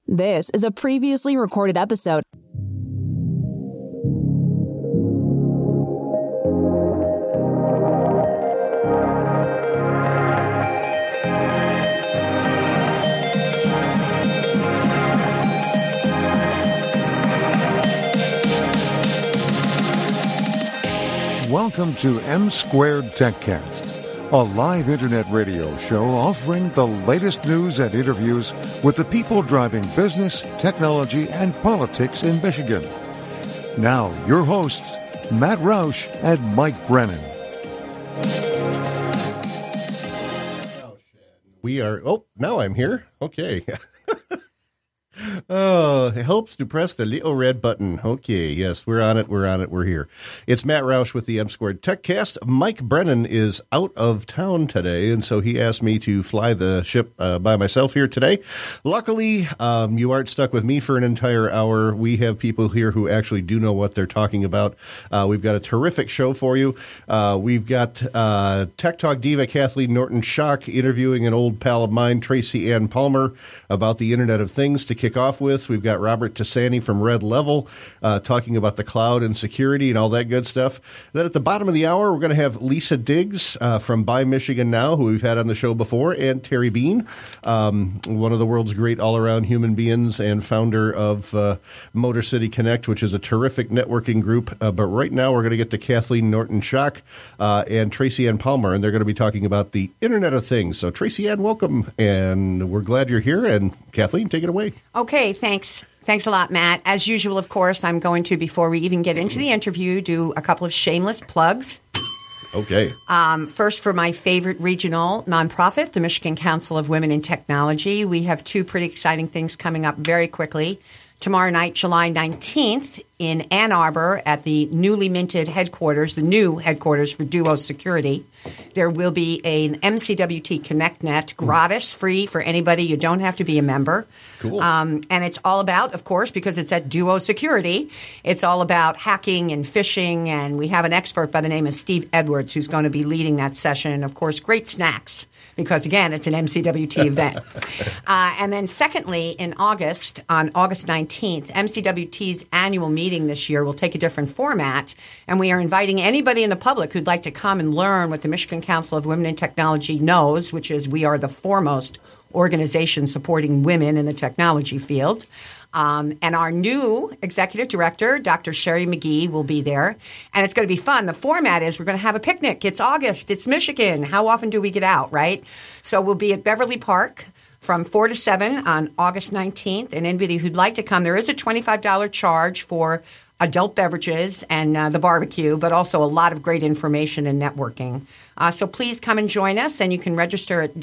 This is a previously recorded episode. Welcome to M Squared TechCast, a live internet radio show offering the latest news and interviews with the people driving business, technology, and politics in Michigan. Now, your hosts, Matt Roush and Mike Brennan. Now I'm here. Okay. Oh, it helps to press the little red button. Okay, yes, we're on it, we're here. It's Matt Roush with the M Squared TechCast. Mike Brennan is out of town today, and so he asked me to fly the ship by myself here today. Luckily, you aren't stuck with me for an entire hour. We have people here who actually do know what they're talking about. We've got a terrific show for you. We've got Tech Talk diva Kathleen Norton-Schock interviewing an old pal of mine, Tracy Ann Palmer, about the Internet of Things to kick off with. We've got Robert Tassani from Red Level talking about the cloud and security and all that good stuff. Then at the bottom of the hour, we're going to have Lisa Diggs from Buy Michigan Now, who we've had on the show before, and Terry Bean, one of the world's great all-around human beings and founder of Motor City Connect, which is a terrific networking group. But right now, we're going to get to Kathleen Norton-Schock and Tracy Ann Palmer, and they're going to be talking about the Internet of Things. So Tracy Ann, welcome, and we're glad you're here. And Kathleen, take it away. Okay, thanks. Thanks a lot, Matt. As usual, of course, I'm going to, before we even get into the interview, do a couple of shameless plugs. Okay. First, for my favorite regional nonprofit, the Michigan Council of Women in Technology. We have two pretty exciting things coming up very quickly. Tomorrow night, July 19th, in Ann Arbor at the newly minted headquarters, the new headquarters for Duo Security, there will be an MCWT ConnectNet, gratis, free for anybody. You don't have to be a member. Cool. And it's all about, of course, because it's at Duo Security, it's all about hacking and phishing. And we have an expert by the name of Steve Edwards who's going to be leading that session. And, of course, great snacks. Because, again, it's an MCWT event. And then secondly, in August, on August 19th, MCWT's annual meeting this year will take a different format. And we are inviting anybody in the public who'd like to come and learn what the Michigan Council of Women in Technology knows, which is we are the foremost organization supporting women in the technology field. And our new executive director, Dr. Sherry McGee, will be there. And it's going to be fun. The format is we're going to have a picnic. It's August. It's Michigan. How often do we get out, right? So we'll be at Beverly Park from 4 to 7 on August 19th. And anybody who'd like to come, there is a $25 charge for adult beverages and the barbecue, but also a lot of great information and networking. So please come and join us. And you can register at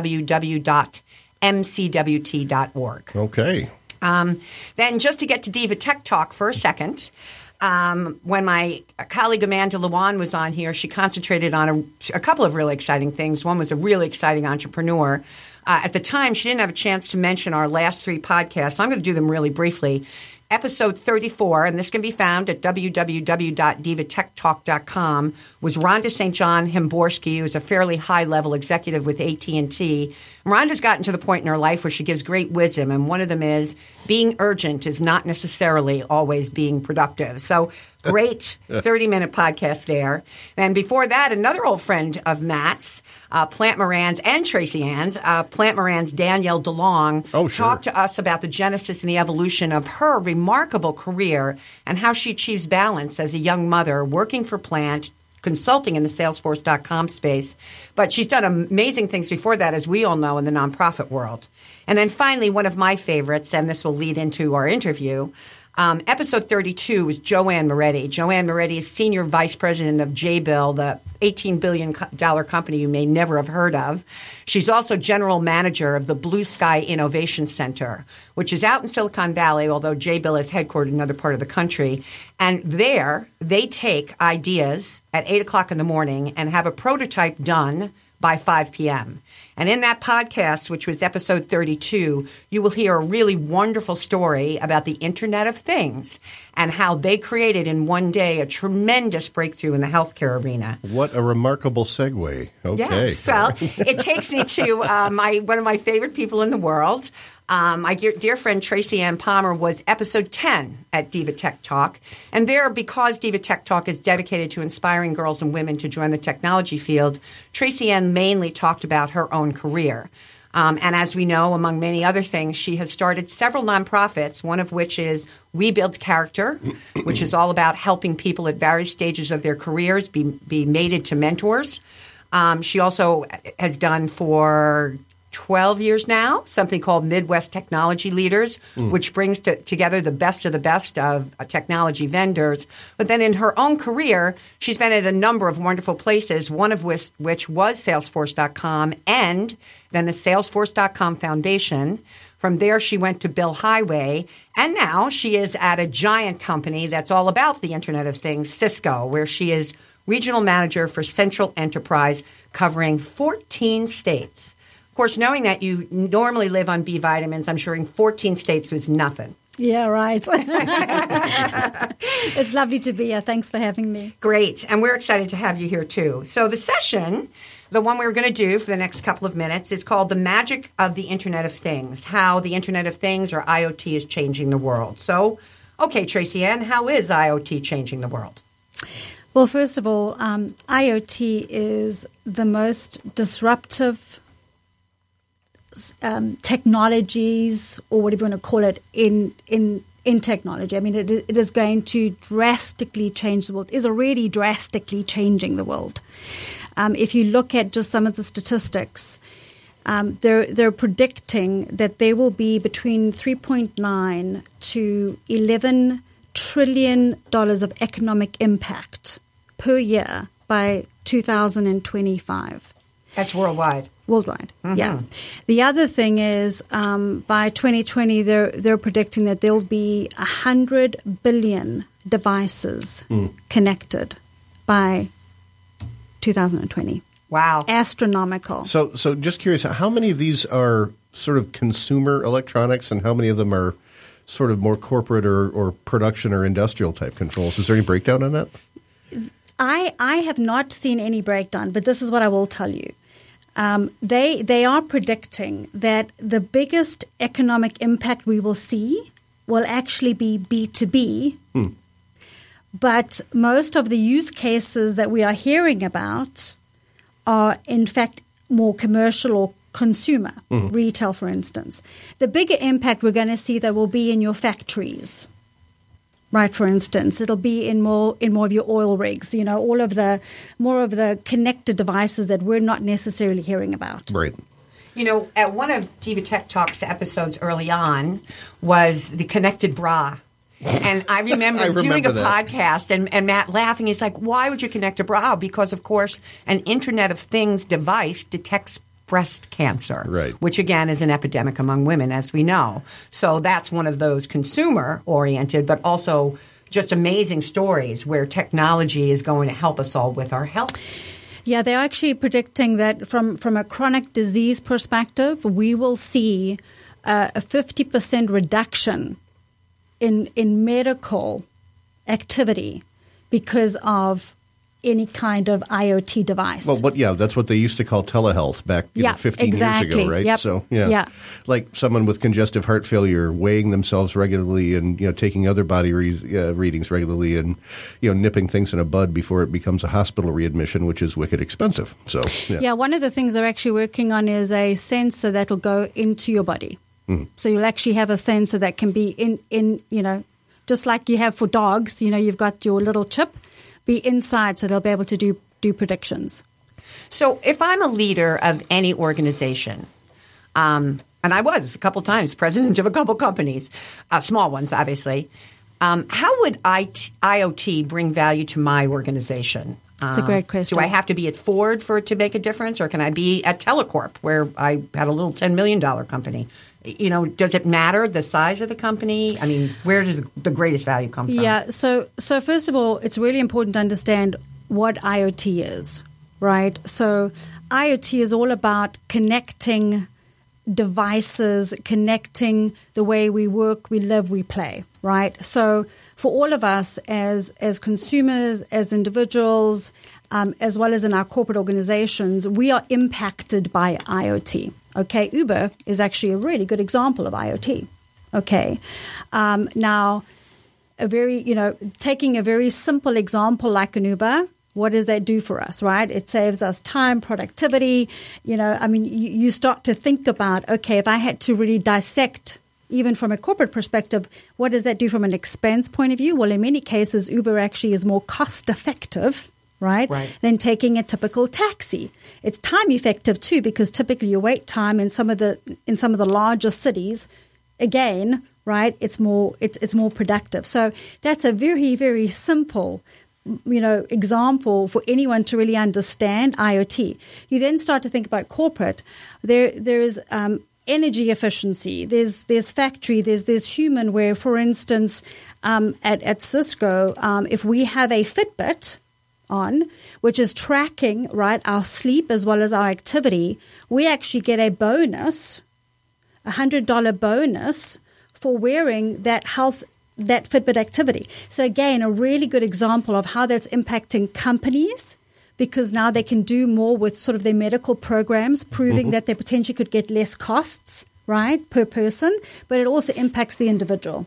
www.mcwt.org. Okay. Then just to get to Diva Tech Talk for a second, when my colleague Amanda Lewan was on here, she concentrated on a couple of really exciting things. One was a really exciting entrepreneur. At the time, she didn't have a chance to mention our last three podcasts, so I'm going to do them really briefly. Episode 34, and this can be found at www.divatechtalk.com, was Rhonda St. John Himborski, who's a fairly high-level executive with AT&T. Rhonda's gotten to the point in her life where she gives great wisdom, and one of them is being urgent is not necessarily always being productive. So great 30-minute podcast there. And before that, another old friend of Matt's, Plant Moran's and Tracy Ann's, Plant Moran's Danielle DeLong, talked to us about the genesis and the evolution of her remarkable career and how she achieves balance as a young mother working for Plant, consulting in the Salesforce.com space. But she's done amazing things before that, as we all know, in the nonprofit world. And then finally, one of my favorites, and this will lead into our interview, episode 32 is Joanne Moretti. Joanne Moretti is Senior Vice President of Jabil, the $18 billion company you may never have heard of. She's also General Manager of the Blue Sky Innovation Center, which is out in Silicon Valley, although Jabil is headquartered in another part of the country. And there, they take ideas at 8 o'clock in the morning and have a prototype done by 5 p.m. And in that podcast, which was episode 32, you will hear a really wonderful story about the Internet of Things and how they created in one day a tremendous breakthrough in the healthcare arena. What a remarkable segue. Okay. Yes. Well, it takes me to one of my favorite people in the world. My dear friend Tracy Ann Palmer was episode 10 at Diva Tech Talk. And there, because Diva Tech Talk is dedicated to inspiring girls and women to join the technology field, Tracy Ann mainly talked about her own career. And as we know, among many other things, she has started several nonprofits, one of which is We Build Character, which is all about helping people at various stages of their careers be mated to mentors. She also has done for 12 years now, something called Midwest Technology Leaders, which brings together the best of technology vendors. But then in her own career, she's been at a number of wonderful places, one of which was Salesforce.com and then the Salesforce.com Foundation. From there, she went to Bill Highway, and now she is at a giant company that's all about the Internet of Things, Cisco, where she is regional manager for Central Enterprise, covering 14 states. Of course, knowing that you normally live on B vitamins, I'm sure in 14 states was nothing. Yeah, right. It's lovely to be here. Thanks for having me. Great. And we're excited to have you here, too. So the session, the one we're going to do for the next couple of minutes, is called The Magic of the Internet of Things, how the Internet of Things, or IoT, is changing the world. So, okay, Tracy Ann, how is IoT changing the world? Well, first of all, IoT is the most disruptive technologies, or whatever you want to call it, in technology. I mean, it is going to drastically change the world. It is already drastically changing the world. If you look at just some of the statistics, they're predicting that there will be between 3.9 to 11 trillion dollars of economic impact per year by 2025. That's worldwide. Worldwide, yeah. The other thing is by 2020, they're predicting that there'll be 100 billion devices connected by 2020. Wow. Astronomical. So just curious, how many of these are sort of consumer electronics and how many of them are sort of more corporate or production or industrial type controls? Is there any breakdown on that? I have not seen any breakdown, but this is what I will tell you. They are predicting that the biggest economic impact we will see will actually be B2B. But most of the use cases that we are hearing about are, in fact, more commercial or consumer, retail, for instance. The bigger impact we're going to see that will be in your factories. Right, for instance, it'll be in more of your oil rigs, all of the more of the connected devices that we're not necessarily hearing about. Right. At one of Diva Tech Talk's episodes early on was the connected bra. And I remember doing a podcast and Matt laughing. He's like, why would you connect a bra? Because, of course, an Internet of Things device detects breast cancer, right, which, again, is an epidemic among women, as we know. So that's one of those consumer-oriented, but also just amazing stories where technology is going to help us all with our health. Yeah, they're actually predicting that from a chronic disease perspective, we will see a 50% reduction in medical activity because of any kind of IoT device. Well, that's what they used to call telehealth back 15 years ago, right? Yep. So, like someone with congestive heart failure weighing themselves regularly and, taking other body readings regularly and, nipping things in a bud before it becomes a hospital readmission, which is wicked expensive. So, yeah, one of the things they're actually working on is a sensor that'll go into your body. So you'll actually have a sensor that can be in just like you have for dogs, you've got your little chip, be inside so they'll be able to do predictions. So if I'm a leader of any organization, and I was a couple times president of a couple companies, small ones, obviously, how would IoT bring value to my organization? That's a great question. Do I have to be at Ford for it to make a difference, or can I be at Telecorp, where I had a little $10 million company? Does it matter the size of the company? I mean, where does the greatest value come from? Yeah. So first of all, it's really important to understand what IoT is, right? So IoT is all about connecting devices, connecting the way we work, we live, we play, right? So for all of us as consumers, as individuals, as well as in our corporate organizations, we are impacted by IoT. Okay, Uber is actually a really good example of IoT. Okay, now taking a very simple example like an Uber, what does that do for us, right? It saves us time, productivity. You start to think about, okay, if I had to really dissect, even from a corporate perspective, what does that do from an expense point of view? Well, in many cases, Uber actually is more cost effective, right, than taking a typical taxi. It's time effective too, because typically your wait time in some of the larger cities, again, right, it's more productive. So that's a very, very simple example for anyone to really understand IoT. You then start to think about corporate. There's energy efficiency. There's factory. There's human. Where, for instance, at Cisco, if we have a Fitbit on, which is tracking, right, our sleep as well as our activity, we actually get a bonus, $100 bonus for wearing that Fitbit activity. So again, a really good example of how that's impacting companies, because now they can do more with sort of their medical programs, proving that they potentially could get less costs, right, per person, but it also impacts the individual.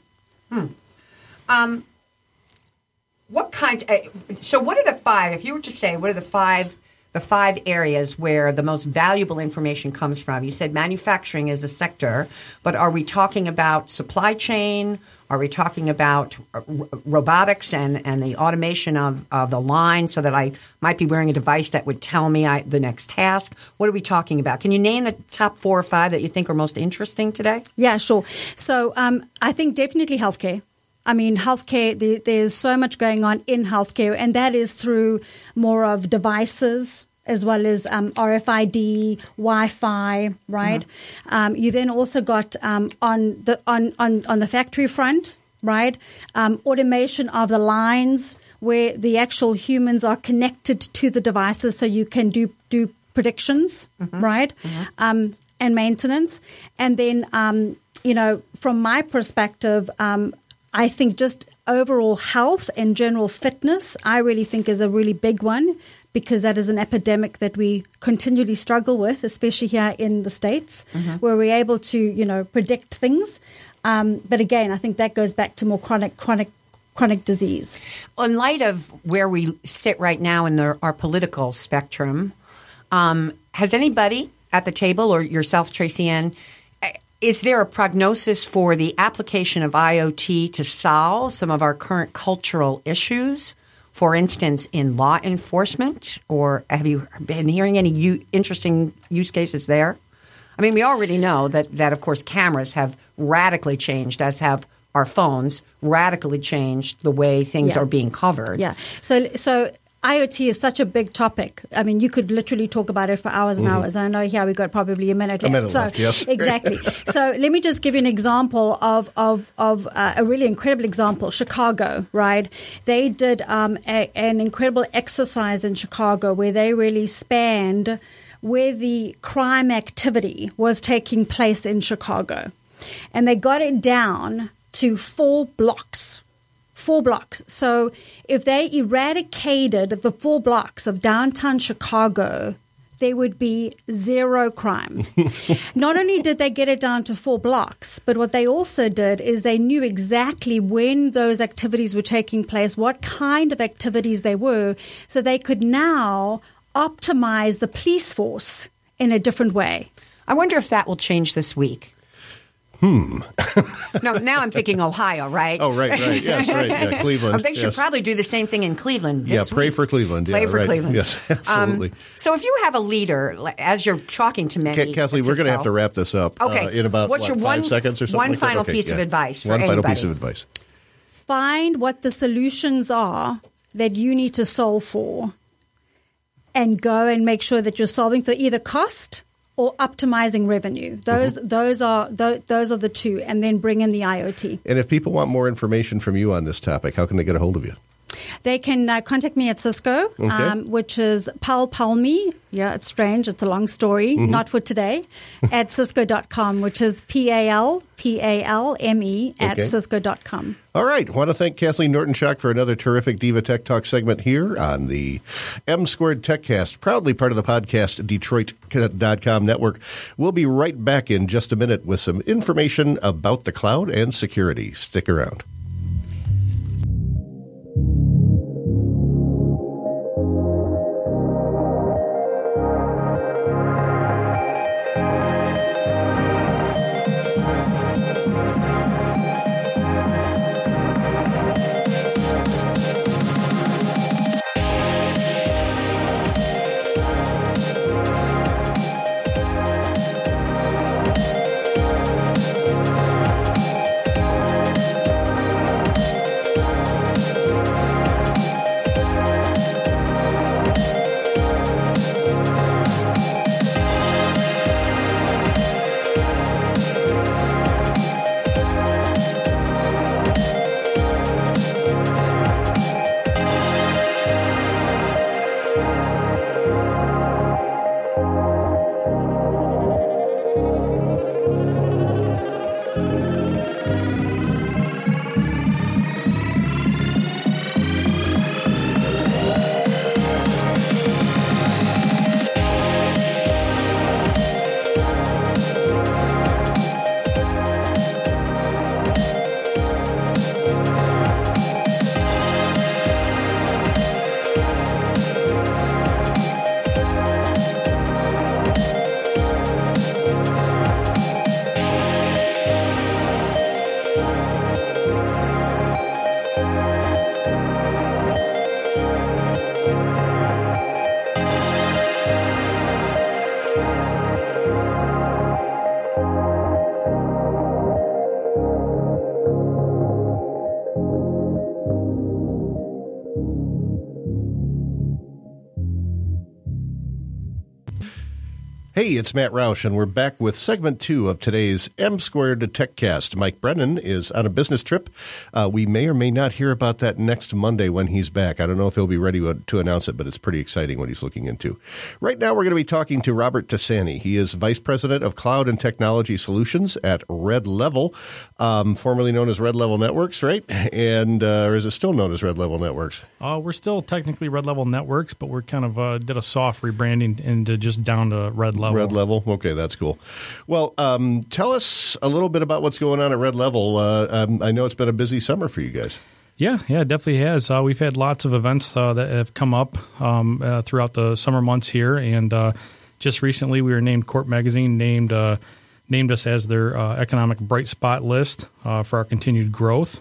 What are the five, if you were to say, what are the five areas where the most valuable information comes from? You said manufacturing is a sector, but are we talking about supply chain? Are we talking about robotics and the automation of the line so that I might be wearing a device that would tell me the next task? What are we talking about? Can you name the top 4 or 5 that you think are most interesting today? Yeah, sure. So I think definitely healthcare. I mean, healthcare, there's so much going on in healthcare, and that is through more of devices as well as RFID, Wi-Fi, right? You then also got on the factory front, right? Automation of the lines where the actual humans are connected to the devices, so you can do predictions, right? And maintenance, and then from my perspective, I think just overall health and general fitness, I really think is a really big one, because that is an epidemic that we continually struggle with, especially here in the States, where we're able to, predict things. But again, I think that goes back to more chronic disease. In light of where we sit right now in our political spectrum, has anybody at the table, or yourself, Tracy Ann, is there a prognosis for the application of IoT to solve some of our current cultural issues? For instance, in law enforcement, or have you been hearing any interesting use cases there? I mean, we already know that of course, cameras have radically changed, as have our phones radically changed the way things are being covered. Yeah. So IoT is such a big topic. I mean, you could literally talk about it for hours and hours. And I know here we got probably a minute left. Yes. Exactly. So let me just give you an example of a really incredible example. Chicago, right? They did an incredible exercise in Chicago where they really spanned where the crime activity was taking place in Chicago. And they got it down to 4 blocks. 4 blocks. So if they eradicated the 4 blocks of downtown Chicago, there would be 0 crime. Not only did they get it down to 4 blocks, but what they also did is they knew exactly when those activities were taking place, what kind of activities they were, so they could now optimize the police force in a different way. I wonder if that will change this week. No, now I'm thinking Ohio, right? Oh, right. Yes, right. Yeah, Cleveland. They should probably do the same thing in Cleveland this pray week. for Cleveland. Pray for Cleveland. Yes, absolutely. So if you have a leader, as you're talking to many... Kathleen, we're going to have to wrap this up in about, What's your 5 seconds or something one like final that? piece of advice for anybody? One final piece of advice. Find what the solutions are that you need to solve for, and go and make sure that you're solving for either cost or optimizing revenue. Those are the 2, and then bring in the IoT. And if people want more information from you on this topic, how can they get a hold of you? They can contact me at Cisco, which is palme. Yeah, it's strange. It's a long story, not for today, at cisco.com, which is PALPALME at cisco.com. All right. I want to thank Kathleen Norton-Schock for another terrific Diva Tech Talk segment here on the M Squared TechCast, proudly part of the podcast Detroit.com network. We'll be right back in just a minute with some information about the cloud and security. Stick around. Hey, it's Matt Roush, and we're back with segment 2 of today's M Squared TechCast. Mike Brennan is on a business trip. We may or may not hear about that next Monday when he's back. I don't know if he'll be ready to announce it, but it's pretty exciting what he's looking into. Right now, we're going to be talking to Robert Tassani. He is Vice President of Cloud and Technology Solutions at Red Level, formerly known as Red Level Networks, right? And or is it still known as Red Level Networks? We're still technically Red Level Networks, but we're kind of did a soft rebranding into just down to Red Level. Red Level? Okay, that's cool. Well, tell us a little bit about what's going on at Red Level. I know it's been a busy summer for you guys. Yeah, it definitely has. We've had lots of events that have come up throughout the summer months here, and just recently we were named Corp Magazine named us as their economic bright spot list for our continued growth.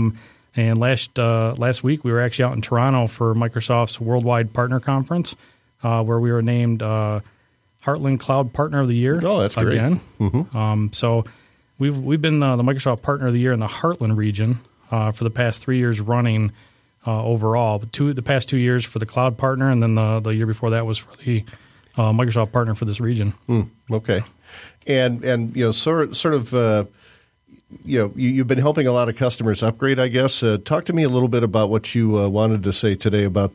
And last week we were actually out in Toronto for Microsoft's Worldwide Partner Conference, where we were named Heartland Cloud Partner of the Year. Oh, that's great. Again. Mm-hmm. So we've been the Microsoft Partner of the Year in the Heartland region for the past 3 years running overall. The past 2 years for the Cloud Partner, and then the year before that was for the Microsoft Partner for this region. Okay, and you know sort of. You've been helping a lot of customers upgrade, I guess. Talk to me a little bit about what you wanted to say today about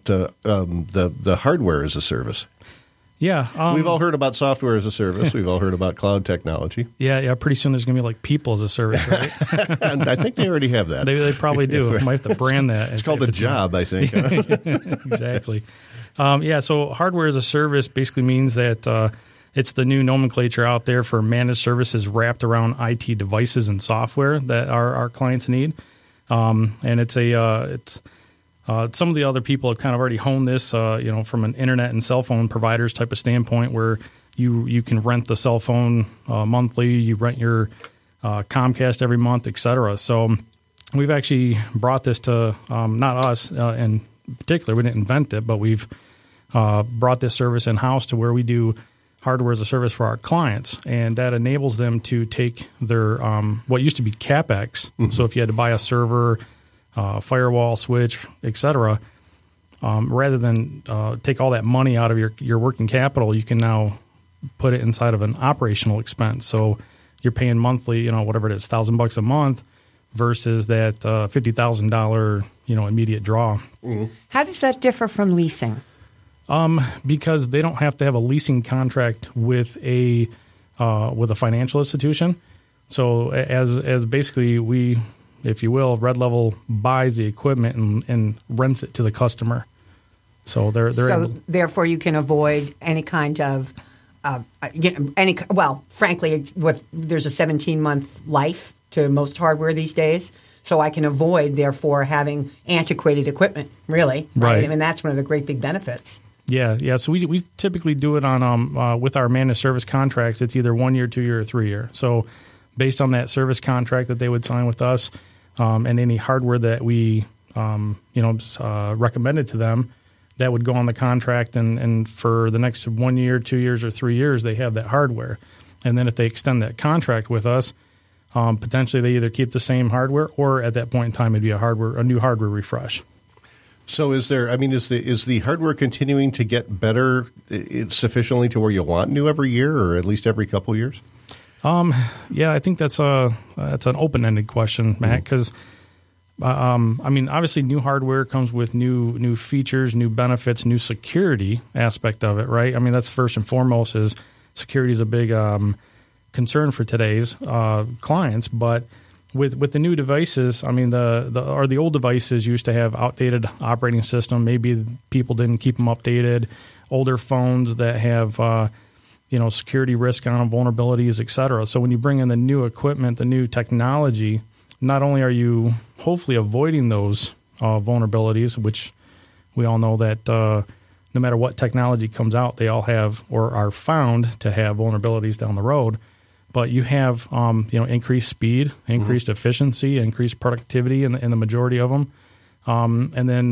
the hardware as a service. Yeah. We've all heard about software as a service. We've all heard about cloud technology. Yeah. Pretty soon there's going to be like people as a service, right? And I think they already have that. They probably do. Might have to brand that. It's called a job, I think. Exactly. So hardware as a service basically means that it's the new nomenclature out there for managed services wrapped around IT devices and software that our clients need. And it's some of the other people have kind of already honed this, from an internet and cell phone providers type of standpoint, where you can rent the cell phone monthly, you rent your Comcast every month, et cetera. So we've actually brought this to not us in particular. We didn't invent it, but we've brought this service in-house to where we do hardware as a service for our clients, and that enables them to take their what used to be CapEx. Mm-hmm. So if you had to buy a server, firewall, switch, et cetera, rather than take all that money out of your working capital, you can now put it inside of an operational expense. So you're paying monthly, whatever it is, $1,000 a month, versus that $50,000 immediate draw. How does that differ from leasing? Because they don't have to have a leasing contract with a financial institution. So as basically we, if you will, Red Level buys the equipment and rents it to the customer. So they're able, therefore you can avoid any kind of frankly, there's a 17-month life to most hardware these days. So I can avoid, therefore, having antiquated equipment. Really, right? I mean, that's one of the great big benefits. Yeah. So we typically do it on with our managed service contracts. It's either 1 year, 2 year, or 3 year. So based on that service contract that they would sign with us, and any hardware that we recommended to them, that would go on the contract, and for the next 1 year, 2 years, or 3 years, they have that hardware. And then if they extend that contract with us, potentially they either keep the same hardware, or at that point in time, it'd be a new hardware refresh. So is the hardware continuing to get better sufficiently to where you want new every year, or at least every couple years? Yeah, I think that's an open-ended question, Matt, because obviously new hardware comes with new features, new benefits, new security aspect of it, right? I mean, that's first and foremost, is security is a big concern for today's clients, but with the new devices, I mean, the old devices used to have outdated operating system. Maybe people didn't keep them updated. Older phones that have security risk on them, vulnerabilities, et cetera. So when you bring in the new equipment, the new technology, not only are you hopefully avoiding those vulnerabilities, which we all know that no matter what technology comes out, they all have or are found to have vulnerabilities down the road. But you have increased speed, increased efficiency, increased productivity in the majority of them. And then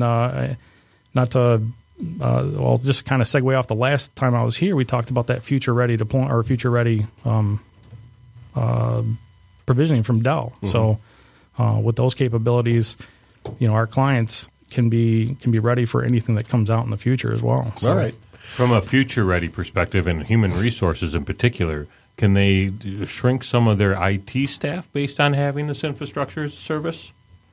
just kind of segue off the last time I was here, we talked about that future-ready deployment or future-ready provisioning from Dell. Mm-hmm. So with those capabilities, our clients can be ready for anything that comes out in the future as well. So, all right. From a future-ready perspective and human resources in particular, can they shrink some of their IT staff based on having this infrastructure as a service?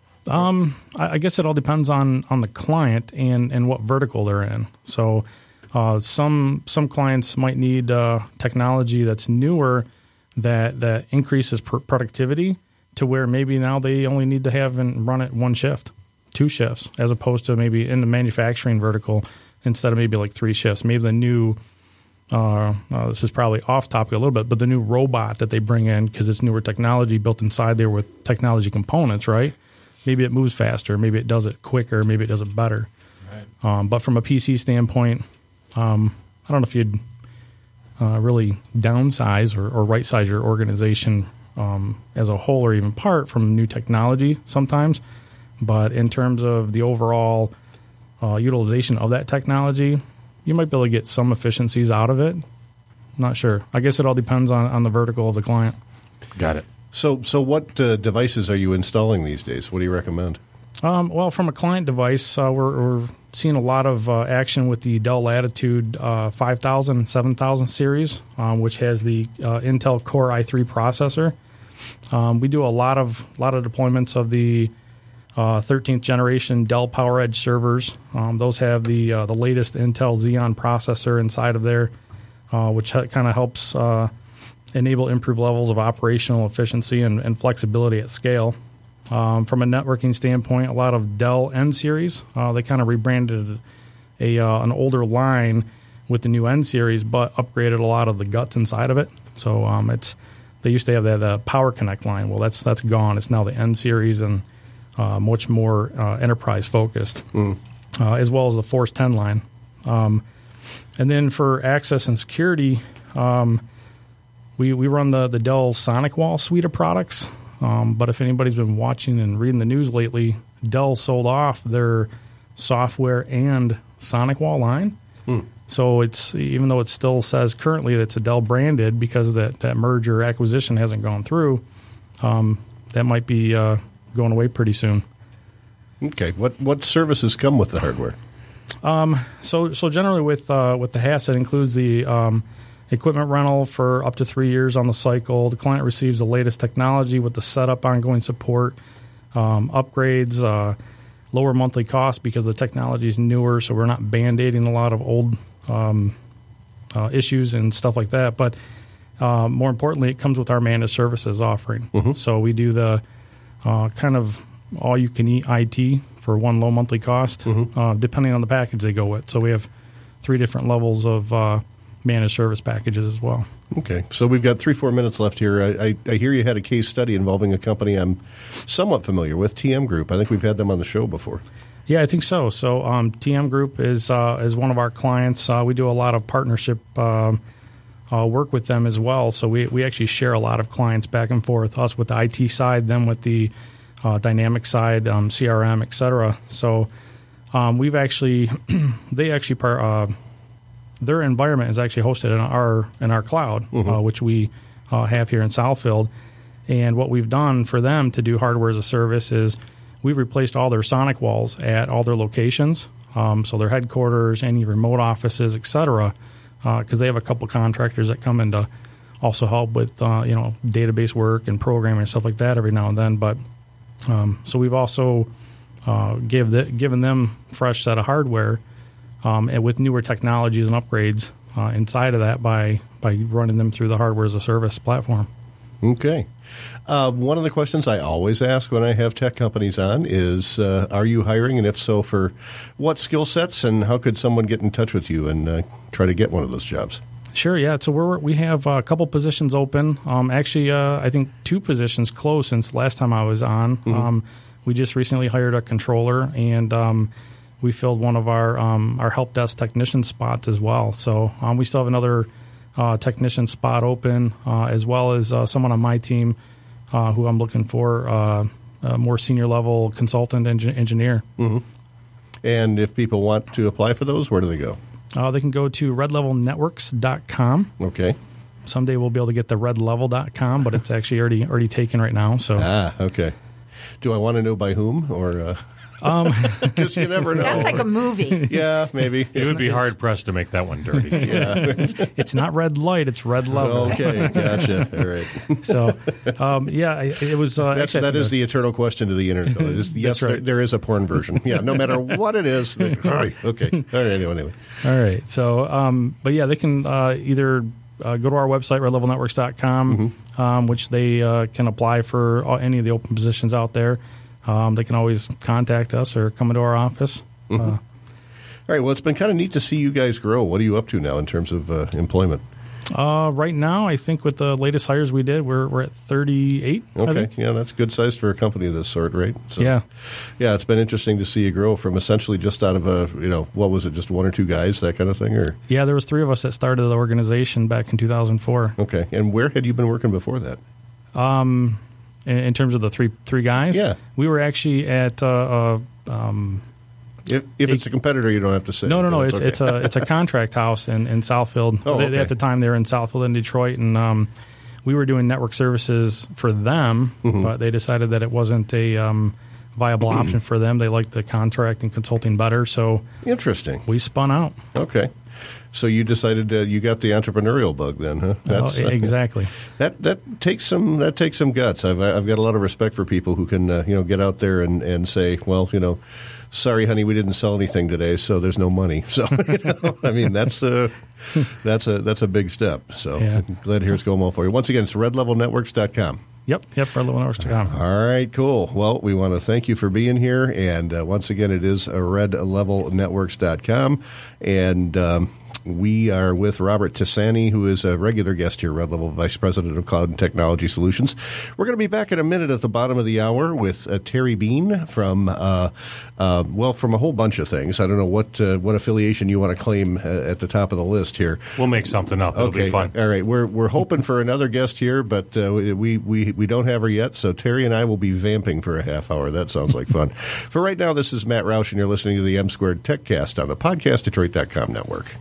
I guess it all depends on the client and what vertical they're in. So some clients might need technology that's newer that increases productivity to where maybe now they only need to have and run it one shift, 2 shifts, as opposed to maybe in the manufacturing vertical instead of maybe like 3 shifts. Maybe the new this is probably off topic a little bit, but the new robot that they bring in, because it's newer technology built inside there with technology components, right? Maybe it moves faster, maybe it does it quicker, maybe it does it better. Right. But from a PC standpoint, I don't know if you'd really downsize or right-size your organization as a whole or even part from new technology sometimes. But in terms of the overall utilization of that technology, you might be able to get some efficiencies out of it. Not sure. I guess it all depends on the vertical of the client. Got it. So what devices are you installing these days? What do you recommend? Well, from a client device, we're seeing a lot of action with the Dell Latitude 5000 and 7000 series, which has the Intel Core i3 processor. We do a lot of deployments of the 13th generation Dell PowerEdge servers. Those have the latest Intel Xeon processor inside of there, which kind of helps enable improved levels of operational efficiency and flexibility at scale. From a networking standpoint, a lot of Dell N series. They kind of rebranded an older line with the new N series, but upgraded a lot of the guts inside of it. So they used to have that Power Connect line. Well, that's gone. It's now the N series and much more enterprise focused, as well as the Force 10 line. And then for access and security, we run the Dell SonicWall suite of products. But if anybody's been watching and reading the news lately, Dell sold off their software and SonicWall line. So it's, even though it still says currently that it's a Dell branded, because that merger acquisition hasn't gone through, that might be going away pretty soon. Okay. What services come with the hardware? So generally with the HAS, it includes the equipment rental for up to 3 years on the cycle. The client receives the latest technology with the setup, ongoing support, upgrades, lower monthly costs because the technology is newer, so we're not band-aiding a lot of old issues and stuff like that. But more importantly, it comes with our managed services offering. So we do the kind of all-you-can-eat IT for one low monthly cost, depending on the package they go with. So we have 3 different levels of managed service packages as well. Okay, so we've got 3-4 minutes left here. I hear you had a case study involving a company I'm somewhat familiar with, TM Group. I think we've had them on the show before. Yeah, I think so. So TM Group is one of our clients. We do a lot of partnership work with them as well. So we actually share a lot of clients back and forth, us with the IT side, them with the dynamic side, CRM, et cetera. So we've actually, their environment is actually hosted in our cloud, which we have here in Southfield. And what we've done for them to do hardware as a service is we've replaced all their sonic walls at all their locations, so their headquarters, any remote offices, et cetera, because they have a couple contractors that come in to also help with database work and programming and stuff like that every now and then. But so we've also given them fresh set of hardware and with newer technologies and upgrades inside of that by running them through the hardware as a service platform. Okay. One of the questions I always ask when I have tech companies on is, are you hiring? And if so, for what skill sets? And how could someone get in touch with you and try to get one of those jobs? Sure, yeah. So we have a couple positions open. Actually, I think 2 positions closed since last time I was on. We just recently hired a controller, and we filled one of our help desk technician spots as well. So we still have another technician spot open, as well as someone on my team who I'm looking for, a more senior level consultant engineer. And if people want to apply for those, where do they go? They can go to redlevelnetworks.com. Okay. Someday we'll be able to get the redlevel.com, but it's actually already taken right now. So okay. Do I want to know by whom or? Because you never know. Sounds like a movie. Yeah, maybe. It would be hard-pressed to make that one dirty. Yeah. It's not red light, it's red level. Okay, gotcha. All right. So, it was... that is the eternal question to the internet. Though. It is, yes, right. there is a porn version. Yeah, no matter what it is. Okay. All right, anyway. All right. So, but yeah, they can either go to our website, redlevelnetworks.com, which they can apply for any of the open positions out there. They can always contact us or come into our office. All right. Well, it's been kind of neat to see you guys grow. What are you up to now in terms of employment? Right now, I think with the latest hires we did, we're at 38. Okay. Yeah, that's good size for a company of this sort, right? So, yeah. Yeah, it's been interesting to see you grow from essentially just out of what was it, just 1 or 2 guys, that kind of thing? Or yeah, there was 3 of us that started the organization back in 2004. Okay. And where had you been working before that? In terms of the three guys, yeah, we were actually at. If it's a competitor, you don't have to say. No. It's a contract house in Southfield. Oh, okay. At the time, they were in Southfield and Detroit, and we were doing network services for them, but they decided that it wasn't a viable option for them. They liked the contract and consulting better, so interesting. We spun out. Okay. So you decided you got the entrepreneurial bug then, huh? Exactly. That takes some guts. I've got a lot of respect for people who can get out there and say, well, sorry, honey, we didn't sell anything today, so there's no money. So I mean that's a big step. So yeah. Glad to hear it's going well for you. Once again, it's redlevelnetworks.com. Yep, redlevelnetworks.com. All right, cool. Well, we want to thank you for being here, and once again, it is redlevelnetworks.com, and we are with Robert Tessani, who is a regular guest here, Red Level Vice President of Cloud and Technology Solutions. We're going to be back in a minute at the bottom of the hour with Terry Bean from a whole bunch of things. I don't know what affiliation you want to claim at the top of the list here. We'll make something up. It'll be fun. All right. We're hoping for another guest here, but we don't have her yet, so Terry and I will be vamping for a half hour. That sounds like fun. For right now, this is Matt Roush, and you're listening to the M Squared TechCast on the PodcastDetroit.com network.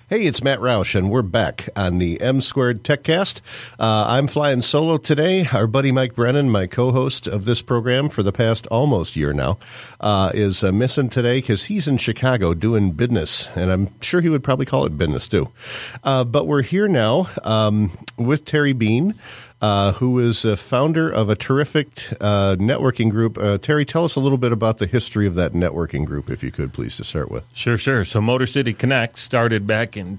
Hey, it's Matt Roush, and we're back on the M Squared TechCast. I'm flying solo today. Our buddy Mike Brennan, my co-host of this program for the past almost year now, is missing today because he's in Chicago doing business, and I'm sure he would probably call it business too. But we're here now with Terry Bean, who is a founder of a terrific networking group. Terry, tell us a little bit about the history of that networking group, if you could, please, to start with. Sure. So Motor City Connect started back in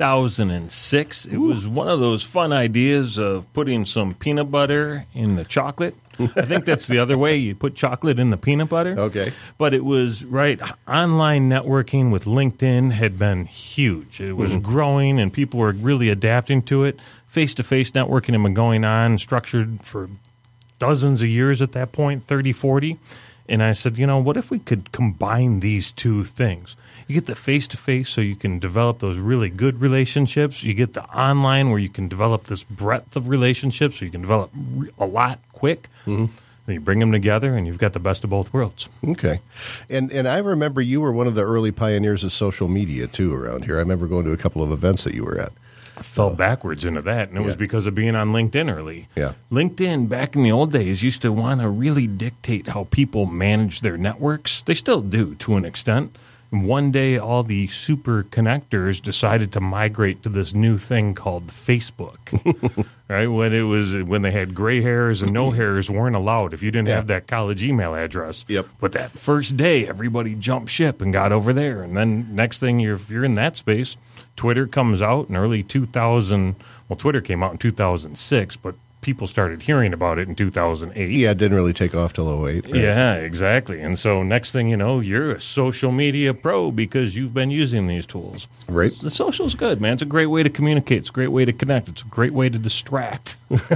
2006. It was one of those fun ideas of putting some peanut butter in the chocolate. I think that's the other way. You put chocolate in the peanut butter. Okay. But it was, online networking with LinkedIn had been huge. It was growing, and people were really adapting to it. Face-to-face networking had been going on, structured for dozens of years at that point, 30, 40. And I said, what if we could combine these two things? You get the face-to-face so you can develop those really good relationships. You get the online where you can develop this breadth of relationships so you can develop a lot quick. Mm-hmm. You bring them together, and you've got the best of both worlds. Okay. And I remember you were one of the early pioneers of social media, too, around here. I remember going to a couple of events that you were at. I fell backwards into that, and it was because of being on LinkedIn early. Yeah. LinkedIn, back in the old days, used to want to really dictate how people manage their networks. They still do, to an extent. And one day, all the super connectors decided to migrate to this new thing called Facebook. Right? When they had gray hairs and no hairs weren't allowed if you didn't have that college email address. Yep. But that first day, everybody jumped ship and got over there. And then next thing, if you're in that space, Twitter comes out in early 2000. Well, Twitter came out in 2006, but people started hearing about it in 2008. Yeah, it didn't really take off till 2008. Right? Yeah, exactly. And so next thing you know, you're a social media pro because you've been using these tools. Right. The social's good, man. It's a great way to communicate. It's a great way to connect. It's a great way to distract.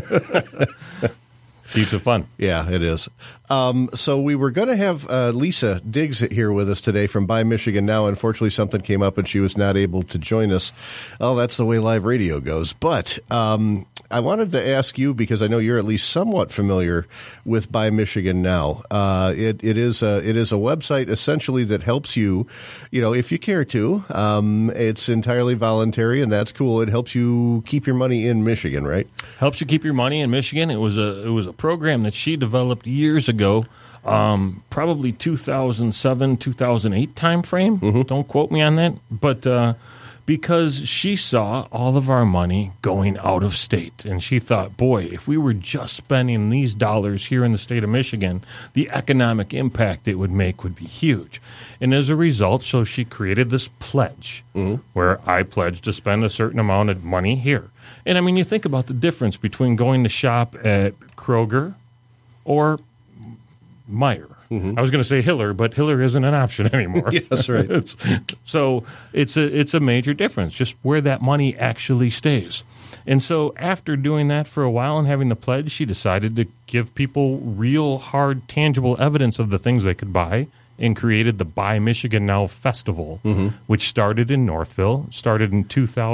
Keeps it fun. Yeah, it is. So we were going to have Lisa Diggs here with us today from Buy Michigan Now. Unfortunately, something came up and she was not able to join us. Oh, that's the way live radio goes. But I wanted to ask you, because I know you're at least somewhat familiar with Buy Michigan Now. It is a website essentially that helps you, if you care to. It's entirely voluntary, and that's cool. It helps you keep your money in Michigan, right? Helps you keep your money in Michigan. It was a program that she developed years ago, probably 2007, 2008 timeframe. Mm-hmm. Don't quote me on that, but because she saw all of our money going out of state, and she thought, boy, if we were just spending these dollars here in the state of Michigan, the economic impact it would make would be huge. And as a result, so she created this pledge where I pledged to spend a certain amount of money here. And I mean, you think about the difference between going to shop at Kroger or Meijer. Mm-hmm. I was going to say Hiller, but Hiller isn't an option anymore. Yes, right. It's a major difference, just where that money actually stays. And so after doing that for a while and having the pledge, she decided to give people real, hard, tangible evidence of the things they could buy, and created the Buy Michigan Now Festival, which started in Northville, started in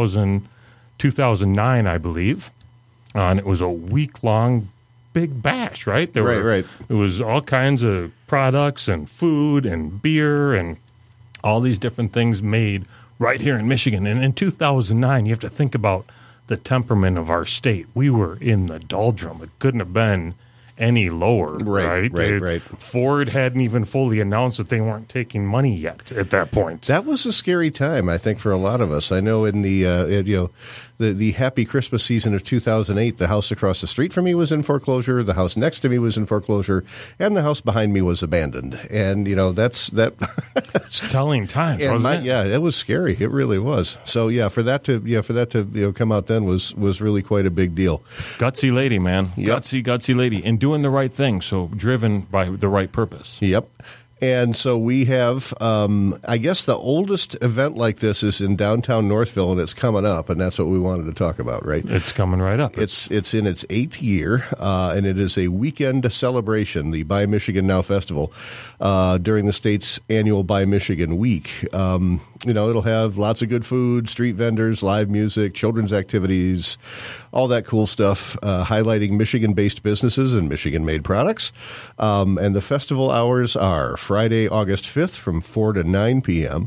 2009, I believe. And it was a week-long big bash, right? Right. It was all kinds of products and food and beer and all these different things made right here in Michigan. And in 2009, you have to think about the temperament of our state. We were in the doldrum. It couldn't have been any lower, right? Ford hadn't even fully announced that they weren't taking money yet at that point. That was a scary time, I think, for a lot of us. I know in the happy Christmas season of 2008, the house across the street from me was in foreclosure, the house next to me was in foreclosure, and the house behind me was abandoned. And that's that. It's telling times, wasn't it? Yeah, it was scary. It really was. So for that to come out then was really quite a big deal. Gutsy lady, man. Yep. Gutsy lady, and doing the right thing. So driven by the right purpose. Yep. And so we have, I guess the oldest event like this is in downtown Northville, and it's coming up, and that's what we wanted to talk about, right? It's coming right up. It's in its 8th year, and it is a weekend celebration, the Buy Michigan Now Festival, during the state's annual Buy Michigan Week. It'll have lots of good food, street vendors, live music, children's activities, all that cool stuff, highlighting Michigan-based businesses and Michigan-made products. And the festival hours are Friday, August 5th from 4 to 9 p.m.,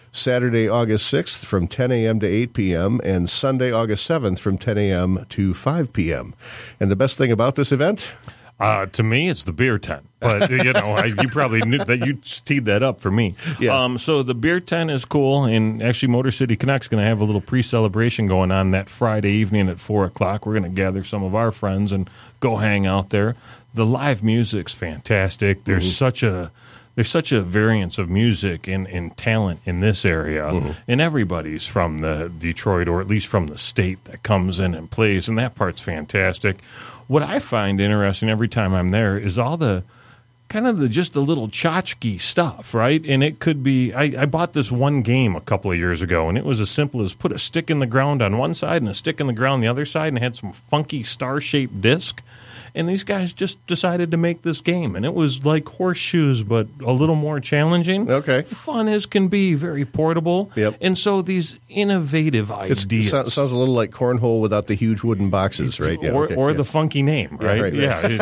Saturday, August 6th from 10 a.m. to 8 p.m., and Sunday, August 7th from 10 a.m. to 5 p.m. And the best thing about this event? To me, it's the beer tent. But, you probably knew that you teed that up for me. Yeah. So the beer tent is cool, and actually Motor City Connect's going to have a little pre-celebration going on that Friday evening at 4 o'clock. We're going to gather some of our friends and go hang out there. The live music's fantastic. There's such a variance of music and talent in this area, and everybody's from the Detroit, or at least from the state, that comes in and plays, and that part's fantastic. What I find interesting every time I'm there is all the kind of just the little tchotchke stuff, right? And it could be, I bought this one game a couple of years ago, and it was as simple as put a stick in the ground on one side and a stick in the ground on the other side, and it had some funky star-shaped disc. And these guys just decided to make this game, and it was like horseshoes, but a little more challenging. Okay. Fun as can be, very portable. Yep. And so these innovative ideas. It sounds a little like cornhole without the huge wooden boxes, right? Yeah, or the funky name, right?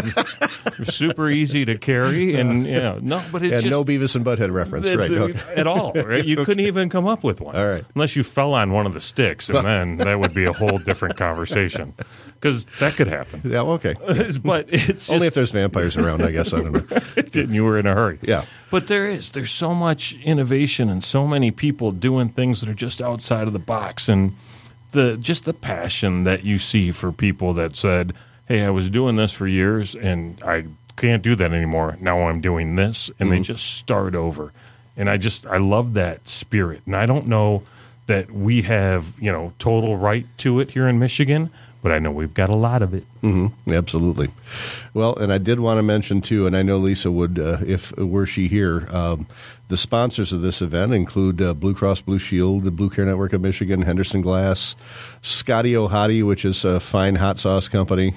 It's super easy to carry, and but it's just, no Beavis and Butthead reference, right? At all, right? You couldn't even come up with one. All right. Unless you fell on one of the sticks, and then that would be a whole different conversation, because that could happen. Yeah, okay. But it's only just, if there's vampires around, I guess. I don't know. And you were in a hurry. Yeah. But there's so much innovation and so many people doing things that are just outside of the box, and the passion that you see for people that said, hey, I was doing this for years and I can't do that anymore. Now I'm doing this, and they just start over. And I love that spirit. And I don't know that we have, total right to it here in Michigan, but I know we've got a lot of it. Mm-hmm. Absolutely. Well, and I did want to mention, too, and I know Lisa would, if were she here, the sponsors of this event include Blue Cross Blue Shield, the Blue Care Network of Michigan, Henderson Glass, Scotty O'Hotty, which is a fine hot sauce company,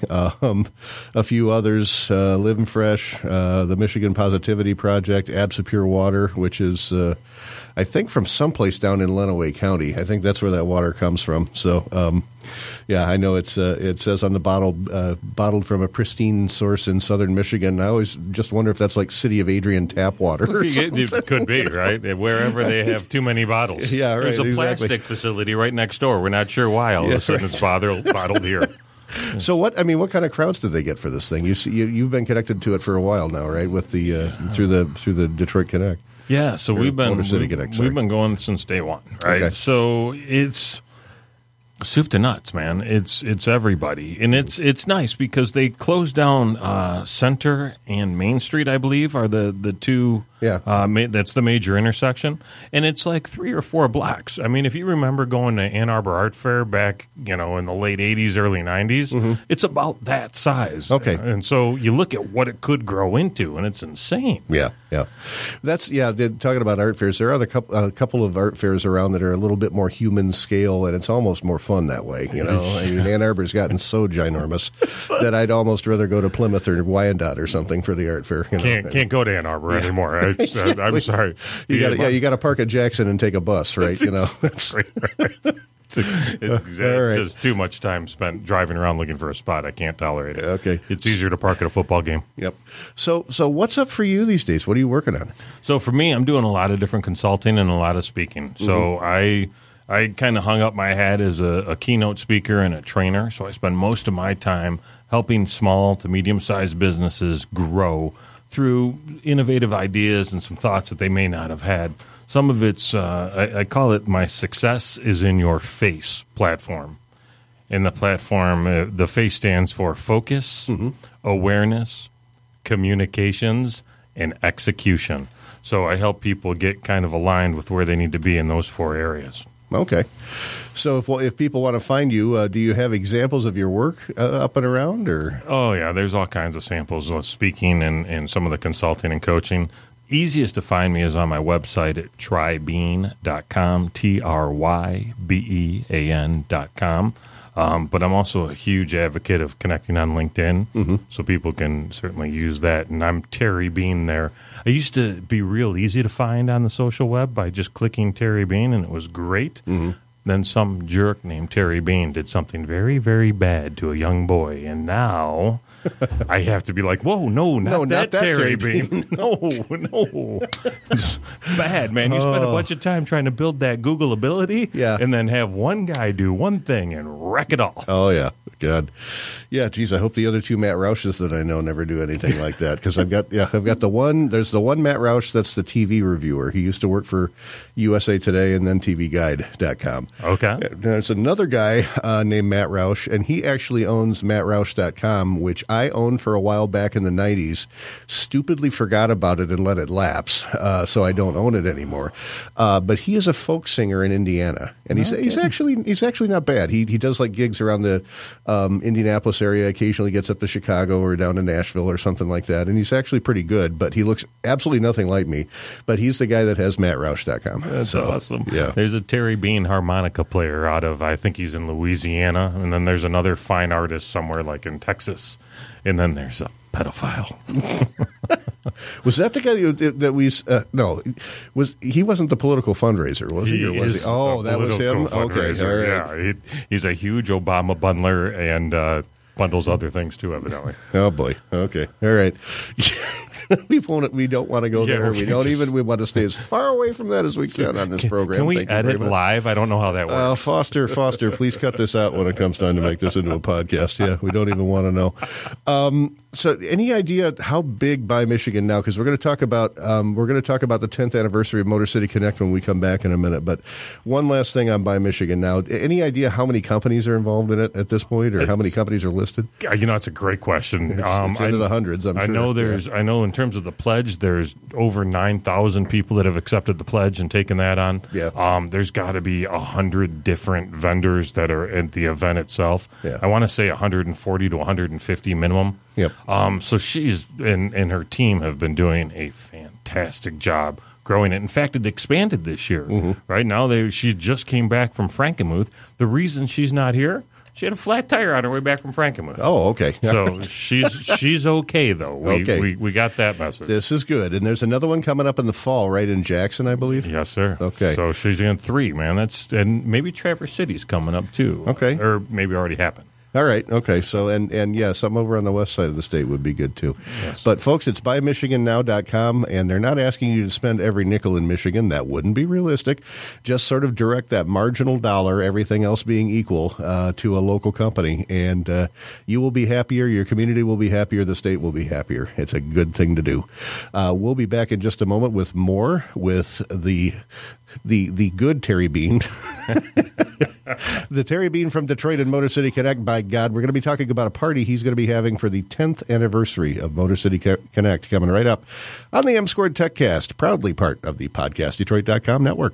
a few others, Live and Fresh, the Michigan Positivity Project, Absapure Water, which is, I think, from someplace down in Lenawee County. I think that's where that water comes from. So, I know it says on the bottle, bottled from a pristine source in southern Michigan. I always just wonder if that's like City of Adrian tap water. It could be, right? Wherever they have too many bottles. Yeah, right. There's a plastic facility right next door. We're not sure why all of a sudden it's bottled here. So what kind of crowds did they get for this thing? You've been connected to it for a while now, right? With the through the Detroit Connect. Yeah, so we've been going since day one, right? Okay. So it's soup to nuts, man. It's everybody, and it's nice because they closed down Center and Main Street, I believe, are the two. Yeah, that's the major intersection, and it's like 3 or 4 blocks. I mean, if you remember going to Ann Arbor Art Fair back, in the late '80s, early '90s, it's about that size. Okay, and so you look at what it could grow into, and it's insane. Yeah. Talking about art fairs, there are a couple of art fairs around that are a little bit more human scale, and it's almost more fun that way. I mean, Ann Arbor's gotten so ginormous that I'd almost rather go to Plymouth or Wyandotte or something for the art fair. Can't go to Ann Arbor anymore. Exactly. I'm sorry. You got to park at Jackson and take a bus, right? It's just too much time spent driving around looking for a spot. I can't tolerate it. Okay. It's easier to park at a football game. Yep. So what's up for you these days? What are you working on? So for me, I'm doing a lot of different consulting and a lot of speaking. So I kind of hung up my hat as a keynote speaker and a trainer. So I spend most of my time helping small to medium-sized businesses grow through innovative ideas and some thoughts that they may not have had. Some of it's, I call it my Success is in Your Face platform. And the platform, the face stands for focus, awareness, communications, and execution. So I help people get kind of aligned with where they need to be in those 4 areas. Okay. So if people want to find you, do you have examples of your work up and around? Or? Oh, yeah. There's all kinds of samples of speaking and some of the consulting and coaching. Easiest to find me is on my website at trybean.com, trybean.com. But I'm also a huge advocate of connecting on LinkedIn, so people can certainly use that. And I'm Terry Bean there. I used to be real easy to find on the social web by just clicking Terry Bean, and it was great. Then some jerk named Terry Bean did something very, very bad to a young boy, and now I have to be like, whoa, not that Terry Bean. No. It's bad, man. You spend a bunch of time trying to build that Google ability and then have one guy do one thing and wreck it all. Oh, yeah. God. Yeah, geez, I hope the other two Matt Roushes that I know never do anything like that, because I've got the one, there's the one Matt Roush that's the TV reviewer. He used to work for USA Today and then TVGuide.com. Okay. There's another guy named Matt Roush, and he actually owns MattRoush.com, which I owned for a while back in the 90s, stupidly forgot about it and let it lapse, so I don't own it anymore. But he is a folk singer in Indiana, and he's actually not bad. He does like gigs around the Indianapolis area, occasionally gets up to Chicago or down to Nashville or something like that, and he's actually pretty good, but he looks absolutely nothing like me. But he's the guy that has MattRoush.com. That's awesome. Yeah. There's a Terry Bean harmonica player out of, I think he's in Louisiana, and then there's another fine artist somewhere like in Texas, and then there's a pedophile. Was that the guy that we? No, he wasn't the political fundraiser, was he? Or was he? Oh, that was him. Okay, all right. Yeah, he's a huge Obama bundler and bundles other things too, evidently. Oh boy. Okay, all right. We don't want to go there. We don't even. We want to stay as far away from that as we can on this program. Can we Thank you edit very much. live? I don't know how that works. Foster, please cut this out when it comes time to make this into a podcast. Yeah, we don't even want to know. So, any idea how big Buy Michigan now? Because we're going to talk about the 10th anniversary of Motor City Connect when we come back in a minute. But one last thing on Buy Michigan now. Any idea how many companies are involved in it at this point, or how many companies are listed? It's a great question. It's into the hundreds. I'm sure. I know in terms of the pledge, there's over 9,000 people that have accepted the pledge and taken that on. Yeah. There's got to be 100 different vendors that are at the event itself. Yeah. I want to say 140 to 150 minimum. Yep. So she's and her team have been doing a fantastic job growing it. In fact, it expanded this year. Mm-hmm. Right now, she just came back from Frankenmuth. The reason she's not here, she had a flat tire on her way back from Frankenmuth. Oh, okay. So she's okay, though. We got that message. This is good. And there's another one coming up in the fall, right, in Jackson, I believe? Yes, sir. Okay. So she's in 3, man. And maybe Traverse City's coming up, too. Okay. Or maybe already happened. All right. Okay. So, and yeah, something over on the west side of the state would be good too. Yes. But folks, it's buymichigannow.com, and they're not asking you to spend every nickel in Michigan. That wouldn't be realistic. Just sort of direct that marginal dollar, everything else being equal, to a local company, and you will be happier. Your community will be happier. The state will be happier. It's a good thing to do. We'll be back in just a moment with more with the good Terry Bean. The Terry Bean from Detroit and Motor City Connect. By God, we're going to be talking about a party he's going to be having for the 10th anniversary of Motor City Connect coming right up on the M-Squared TechCast, proudly part of the PodcastDetroit.com network.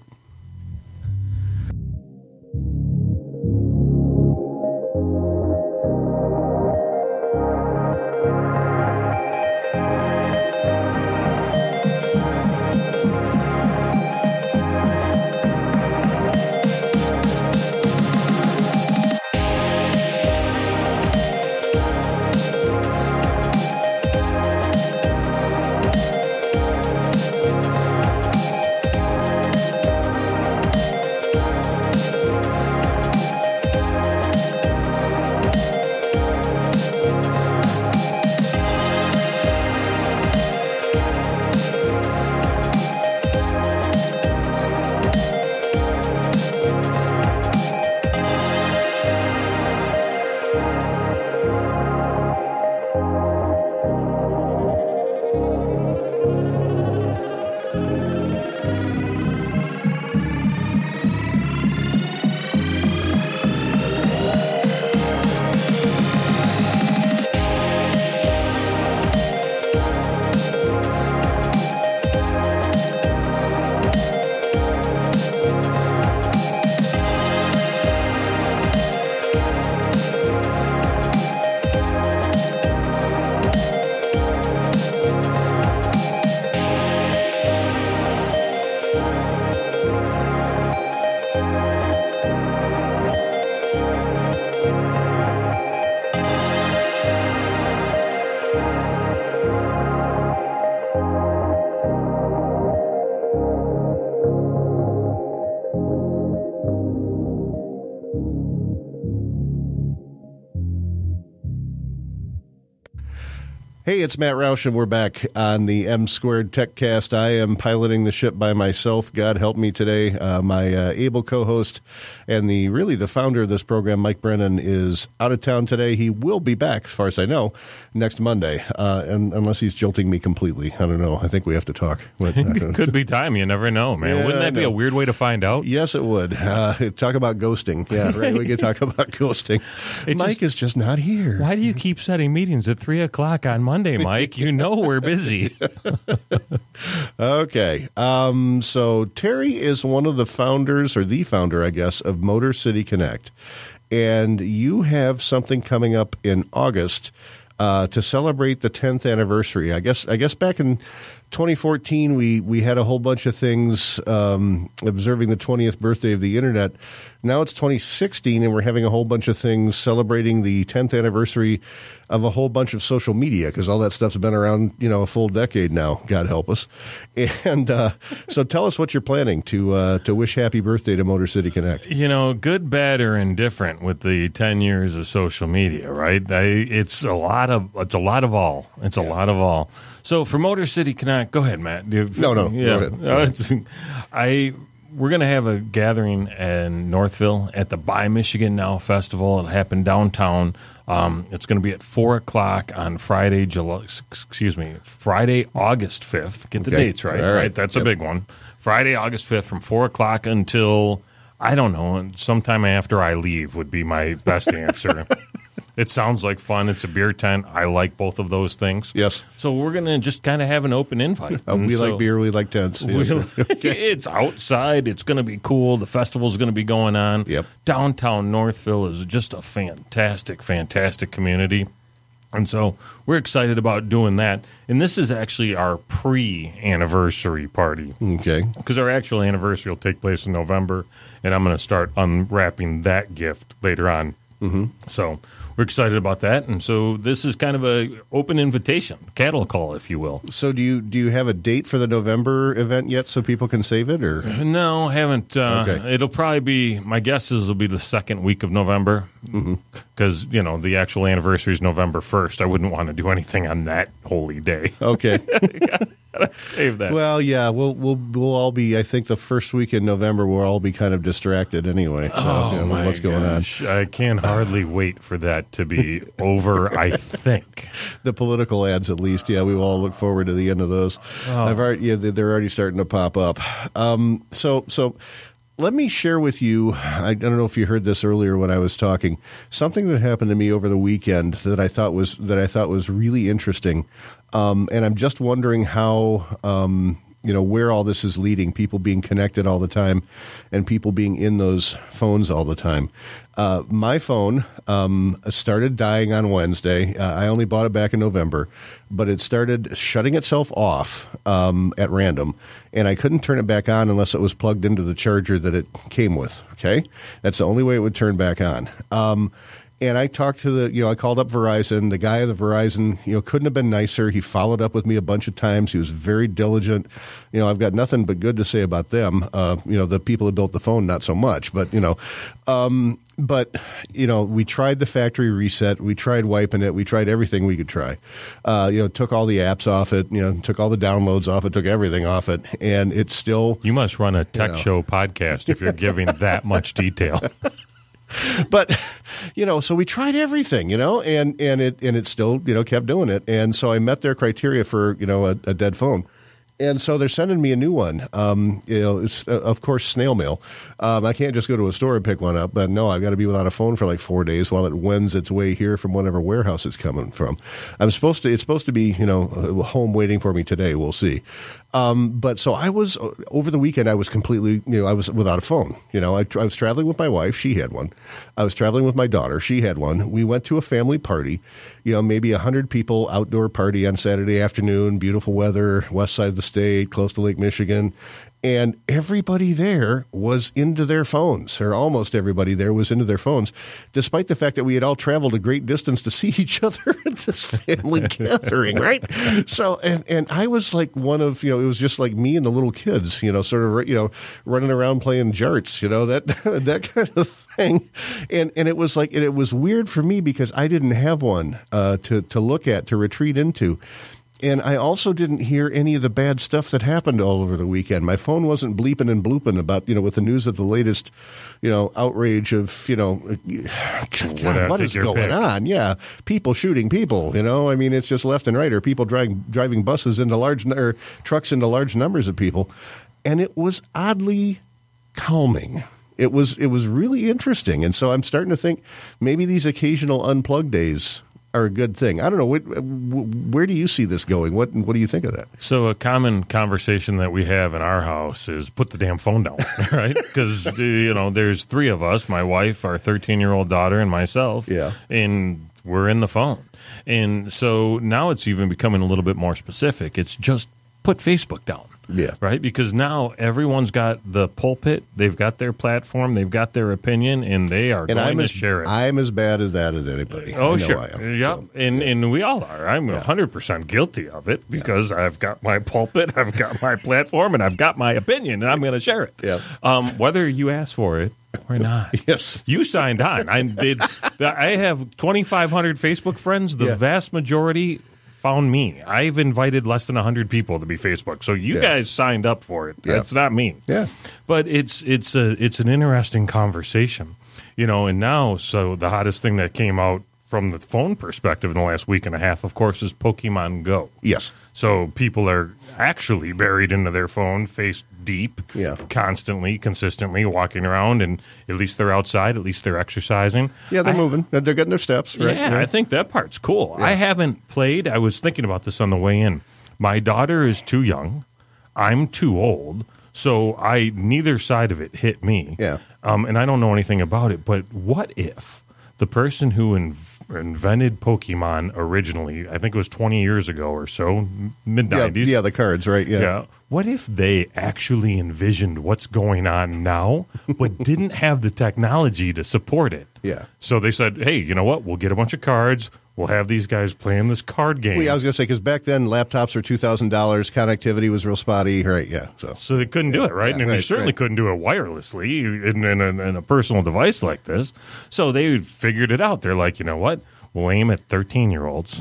Hey, it's Matt Roush, and we're back on the M Squared TechCast. I am piloting the ship by myself. God help me today. My able co-host and the founder of this program, Mike Brennan, is out of town today. He will be back, as far as I know, next Monday, and unless he's jilting me completely. I don't know. I think we have to talk. But, Could be time. You never know, man. Yeah, Wouldn't that be a weird way to find out? Yes, it would. Talk about ghosting. Yeah, right. We could talk about ghosting. Mike is just not here. Why do you keep setting meetings at 3 o'clock on Monday, Mike? You know we're busy. Okay. So Terry is one of the founders, or the founder, I guess, of Motor City Connect. And you have something coming up in August to celebrate the 10th anniversary. I guess back in 2014, we had a whole bunch of things observing the 20th birthday of the Internet. Now it's 2016, and we're having a whole bunch of things celebrating the 10th anniversary of a whole bunch of social media, because all that stuff's been around, a full decade now, God help us. And so tell us what you're planning to wish happy birthday to Motor City Connect. Good, bad, or indifferent with the 10 years of social media, right? It's a lot of all. It's a lot of all. So for Motor City Connect, go ahead, Matt. No. Yeah. Go ahead. We're going to have a gathering in Northville at the Buy Michigan Now Festival. It'll happen downtown. It's going to be at 4 o'clock on Friday, August 5th. Get the dates right. All right. That's a big one. Friday, August 5th from 4 o'clock until, I don't know, sometime after I leave would be my best answer. It sounds like fun. It's a beer tent. I like both of those things. Yes. So we're going to just kind of have an open invite. We like beer. We like tents. Yes. It's outside. It's going to be cool. The festival's going to be going on. Yep. Downtown Northville is just a fantastic, fantastic community. And so we're excited about doing that. And this is actually our pre-anniversary party. Okay. Because our actual anniversary will take place in November, and I'm going to start unwrapping that gift later on. Mm-hmm. So we're excited about that, and so this is kind of a open invitation, cattle call, if you will. So do you have a date for the November event yet, so people can save it, or no? Haven't. Okay. It'll probably be. My guess is it'll be the second week of November, because the actual anniversary is November 1st. I wouldn't want to do anything on that holy day. Okay. Gotta save that. Well, yeah, we'll all be. I think the first week in November we'll all be kind of distracted anyway. So what's going on? I can't hardly wait for that to be over. I think the political ads, at least, we will all look forward to the end of those. They're already starting to pop up. So let me share with you. I don't know if you heard this earlier when I was talking. Something that happened to me over the weekend that I thought was really interesting. And I'm just wondering how, where all this is leading, people being connected all the time and people being in those phones all the time. My phone started dying on Wednesday. I only bought it back in November, but it started shutting itself off at random, and I couldn't turn it back on unless it was plugged into the charger that it came with, okay? That's the only way it would turn back on. And I talked to I called up Verizon. The guy at the Verizon, couldn't have been nicer. He followed up with me a bunch of times. He was very diligent. I've got nothing but good to say about them. The people who built the phone, not so much, but, we tried the factory reset. We tried wiping it. We tried everything we could try. Took all the apps off it, took all the downloads off it, took everything off it. And it's still. You must run a tech show podcast if you're giving that much detail. But, so we tried everything, and it still, kept doing it. And so I met their criteria for, a dead phone. And so they're sending me a new one. It's, of course, snail mail. I can't just go to a store and pick one up, but no, I've got to be without a phone for like 4 days while it wends its way here from whatever warehouse it's coming from. It's supposed to be, home waiting for me today. We'll see. But so I was, over the weekend, I was completely, I was without a phone. I was traveling with my wife. She had one. I was traveling with my daughter. She had one. We went to a family party, maybe 100 people outdoor party on Saturday afternoon, beautiful weather, west side of the state, close to Lake Michigan. And everybody there was into their phones, or almost everybody there was into their phones, despite the fact that we had all traveled a great distance to see each other at this family gathering, right? So, and I was like one of, it was just like me and the little kids, sort of, running around playing jarts, that kind of thing. And it was like, it was weird for me because I didn't have one to look at, to retreat into. And I also didn't hear any of the bad stuff that happened all over the weekend. My phone wasn't bleeping and blooping about, with the news of the latest, outrage of, God, what is going on? Yeah. People shooting people, I mean, it's just left and right, or people driving buses into trucks into large numbers of people. And it was oddly calming. It was really interesting. And so I'm starting to think maybe these occasional unplug days are a good thing. I don't know. Where do you see this going? What do you think of that? So a common conversation that we have in our house is put the damn phone down, right? Because, there's three of us, my wife, our 13-year-old daughter, and myself. Yeah. And we're in the phone. And so now it's even becoming a little bit more specific. It's just put Facebook down. Yeah. Right? Because now everyone's got the pulpit, they've got their platform, they've got their opinion, and they are going to share it. I'm as bad as that as anybody. Oh, sure. I am. Yep. So, and we all are. I'm 100% guilty of it because I've got my pulpit, I've got my platform, and I've got my opinion, and I'm going to share it. Yeah. Whether you ask for it or not. Yes. You signed on. I have 2,500 Facebook friends. The vast majority found me. I've invited less than 100 people to be Facebook. So you guys signed up for it. That's not me. Yeah. But it's an interesting conversation. And now, so the hottest thing that came out from the phone perspective in the last week and a half, of course, is Pokemon Go. Yes. So people are actually buried into their phone, face deep, constantly, consistently walking around, and at least they're outside, at least they're exercising. Yeah, they're moving. They're getting their steps, right? Yeah, I think that part's cool. Yeah. I haven't played. I was thinking about this on the way in. My daughter is too young. I'm too old. So neither side of it hit me. Yeah. And I don't know anything about it, but what if the person who invented Pokemon originally, I think it was 20 years ago or so, mid-90s. Yeah, the cards, right? Yeah. What if they actually envisioned what's going on now, but didn't have the technology to support it? Yeah. So they said, hey, you know what? We'll get a bunch of cards. We'll have these guys playing this card game. Well, yeah, I was going to say, because back then laptops were $2,000. Connectivity was real spotty. Right, yeah. So they couldn't do it, right? And they certainly couldn't do it wirelessly in a personal device like this. So they figured it out. They're like, you know what? We'll aim at 13-year-olds.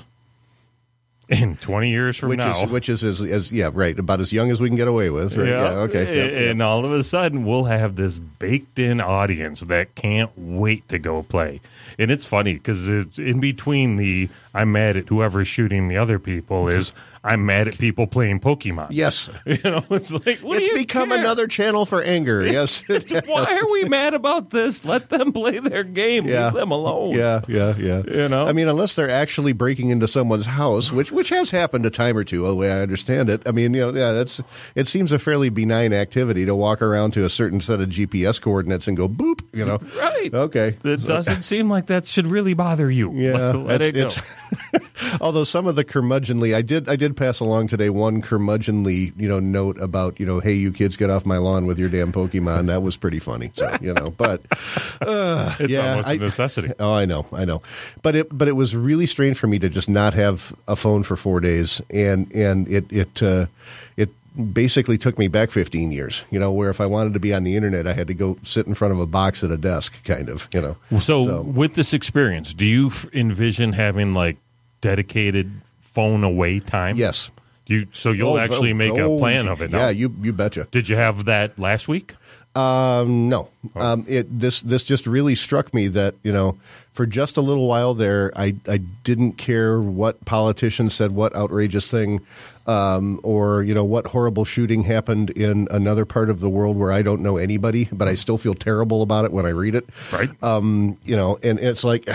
In 20 years from now. Which is about as young as we can get away with. Right? Yeah, okay. And all of a sudden, we'll have this baked-in audience that can't wait to go play. And it's funny, because it's in between I'm mad at whoever's shooting the other people is I'm mad at people playing Pokemon. Yes. It's like, it's become another channel for anger. Yes. Why are we mad about this? Let them play their game. Leave them alone. Yeah. I mean, unless they're actually breaking into someone's house, which has happened a time or two, the way I understand it. I mean, it seems a fairly benign activity to walk around to a certain set of GPS coordinates and go boop, Right. Okay. It doesn't seem like that should really bother you. Yeah. Let it go. Although some of the curmudgeonly, I did pass along today one curmudgeonly, note about, hey, you kids, get off my lawn with your damn Pokemon. That was pretty funny. So, but it's almost a necessity. Oh, I know. But it was really strange for me to just not have a phone for 4 days, and it basically took me back 15 years. Where if I wanted to be on the internet, I had to go sit in front of a box at a desk, kind of. So with this experience, do you envision having like dedicated phone away time? Yes. You'll actually make a plan of it now? Yeah, you betcha. Did you have that last week? No. This just really struck me that, for just a little while there, I didn't care what politicians said, what outrageous thing, or, what horrible shooting happened in another part of the world where I don't know anybody, but I still feel terrible about it when I read it. Right. And it's like,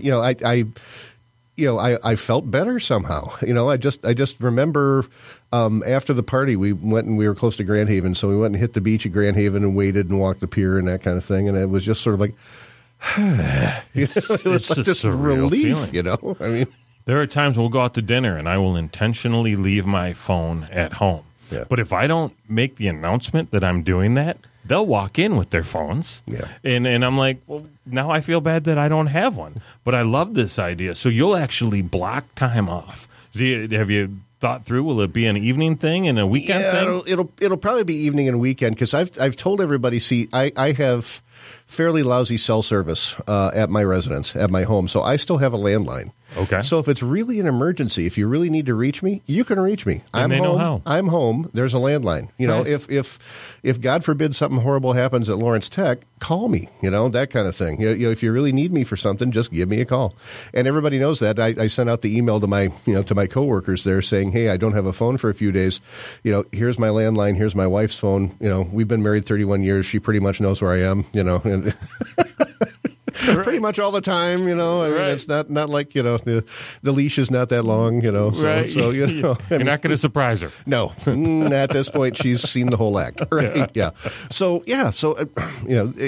I felt better somehow. I just remember after the party we went and we were close to Grand Haven, so we went and hit the beach at Grand Haven and waited and walked the pier and that kind of thing, and it was just sort of like, it was like this relief, feeling. I mean, there are times we'll go out to dinner and I will intentionally leave my phone at home. Yeah. But if I don't make the announcement that I'm doing that, they'll walk in with their phones. Yeah. And I'm like, well, now I feel bad that I don't have one. But I love this idea. So you'll actually block time off. Have you thought through, will it be an evening thing and a weekend thing? It'll probably be evening and weekend, because I've told everybody, see, I have fairly lousy cell service at my residence, at my home. So I still have a landline. Okay. So if it's really an emergency, if you really need to reach me, you can reach me. And they know how. I'm home. There's a landline. You know, Right. if God forbid something horrible happens at Lawrence Tech, call me. You know, that kind of thing. You know, if you really need me for something, just give me a call. And everybody knows that. I sent out the email to my coworkers there saying, hey, I don't have a phone for a few days. You know, here's my landline. Here's my wife's phone. You know, we've been married 31 years. She pretty much knows where I am. You know. And pretty much all the time, you know. I mean, Right. it's not like, you know, the leash is not that long, you know. So, Right. so you know, You're not going to surprise her. no. At this point, she's seen the whole act, right? Yeah. So you know,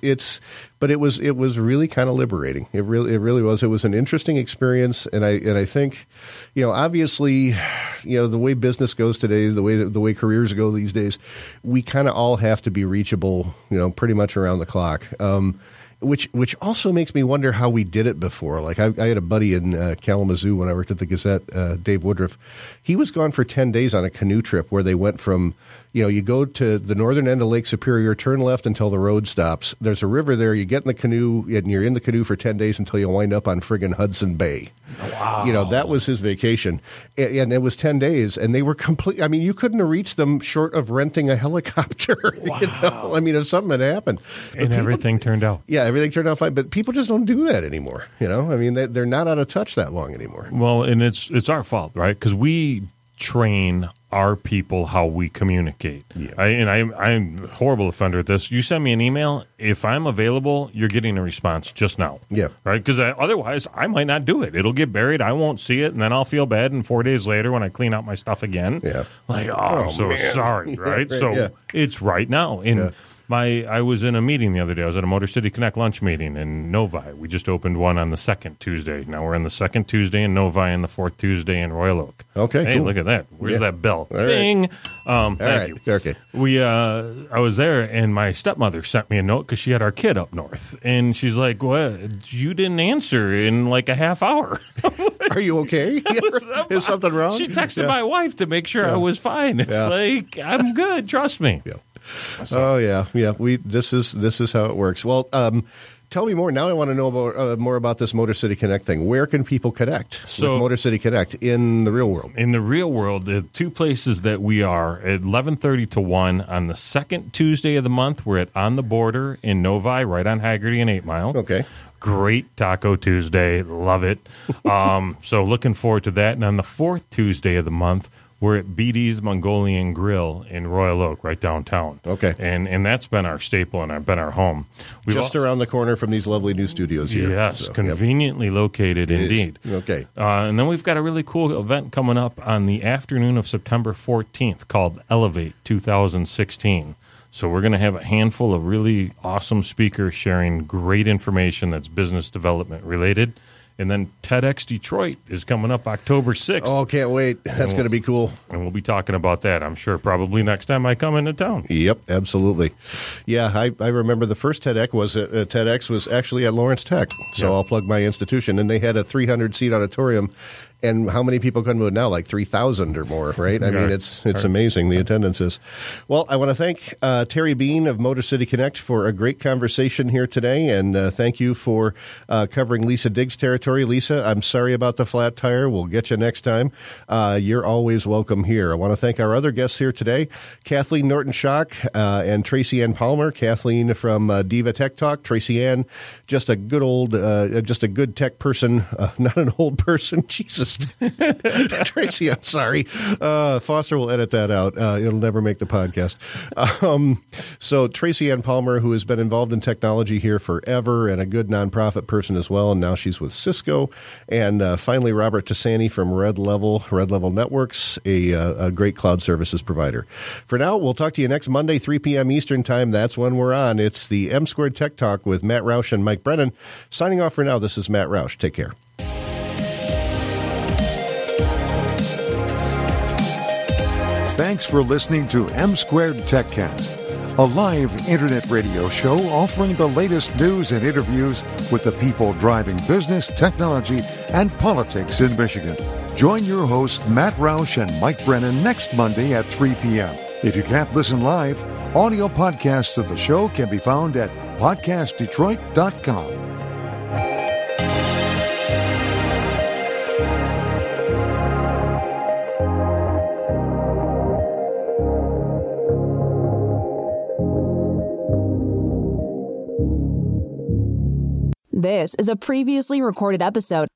but it was really kind of liberating. It really was. It was an interesting experience, and I think, you know, obviously, you know, the way business goes today, the way careers go these days, we kind of all have to be reachable, you know, pretty much around the clock. Which also makes me wonder how we did it before. Like I had a buddy in Kalamazoo when I worked at the Gazette, Dave Woodruff. He was gone for 10 days on a canoe trip where they went from, you know, you go to the northern end of Lake Superior, turn left until the road stops. There's a river there. You get in the canoe, and you're in the canoe for 10 days until you wind up on friggin' Hudson Bay. Wow. You know, that was his vacation. And it was 10 days, and they were complete. I mean, you couldn't have reached them short of renting a helicopter. Wow. You know? I mean, if something had happened. And everything turned out. Yeah, everything turned out fine. But people just don't do that anymore. You know, I mean, they're not out of touch that long anymore. Well, and it's our fault, right? Because we train our people how we communicate. Yeah. I'm a horrible offender at this. You send me an email. If I'm available, you're getting a response just now. Yeah. Right? Because otherwise, I might not do it. It'll get buried. I won't see it, and then I'll feel bad. And 4 days later, when I clean out my stuff again, Yeah. like, I'm so man. sorry, right? So Yeah. it's right now. And Yeah. I was in a meeting the other day. I was at a Motor City Connect lunch meeting in Novi. We just opened one on the second Tuesday. Now we're in the second Tuesday in Novi and the fourth Tuesday in Royal Oak. Okay, Hey, cool. look at that. Where's Yeah. that bell? All right. Bing. All Thank right. you. Okay. I was there, and my stepmother sent me a note because she had our kid up north. And she's like, well, you didn't answer in like a half hour. Are you okay? Is something wrong? She texted Yeah. my wife to make sure I was fine. It's Yeah. like, I'm good. Trust me. Yeah. Oh yeah. This is how it works. Well, tell me more. Now I want to know about more about this Motor City Connect thing. Where can people connect with Motor City Connect in the real world? In the real world, the two places that we are at 11:30 to 1 on the second Tuesday of the month. We're at On the Border in Novi, right on Haggerty and 8 Mile. Okay. Great Taco Tuesday. Love it. So looking forward to that. And on the fourth Tuesday of the month, we're at BD's Mongolian Grill in Royal Oak, right downtown. Okay. And that's been our staple and been our home. Just around the corner from these lovely new studios here. Yes, So, conveniently located It is. indeed. Okay. And then we've got a really cool event coming up on the afternoon of September 14th called Elevate 2016. So we're going to have a handful of really awesome speakers sharing great information that's business development related. And then TEDx Detroit is coming up October 6th. Oh, can't wait. That's going to be cool. And we'll be talking about that, I'm sure, probably next time I come into town. Yep, absolutely. Yeah, I remember the first TEDx was actually at Lawrence Tech. So I'll plug my institution. And they had a 300-seat auditorium. And how many people come to it now? Like 3,000 or more, right? I mean, it's amazing, the attendance is. Well, I want to thank Terry Bean of Motor City Connect for a great conversation here today. And thank you for covering Lisa Diggs' territory. Lisa, I'm sorry about the flat tire. We'll get you next time. You're always welcome here. I want to thank our other guests here today, Kathleen Norton-Schock and Tracy Ann Palmer. Kathleen from Diva Tech Talk. Tracy Ann, just a good tech person, not an old person. Jesus. Tracy, I'm sorry. Foster will edit that out. It'll never make the podcast. So Tracy Ann Palmer, who has been involved in technology here forever and a good nonprofit person as well, and now she's with Cisco. And finally, Robert Tassani from Red Level Networks, a great cloud services provider. For now, we'll talk to you next Monday, 3 p.m. Eastern Time. That's when we're on. It's the M Squared Tech Talk with Matt Roush and Mike Brennan. Signing off for now, this is Matt Roush. Take care. Thanks for listening to M Squared TechCast, a live internet radio show offering the latest news and interviews with the people driving business, technology, and politics in Michigan. Join your hosts, Matt Roush and Mike Brennan, next Monday at 3 p.m. If you can't listen live, audio podcasts of the show can be found at podcastdetroit.com. This is a previously recorded episode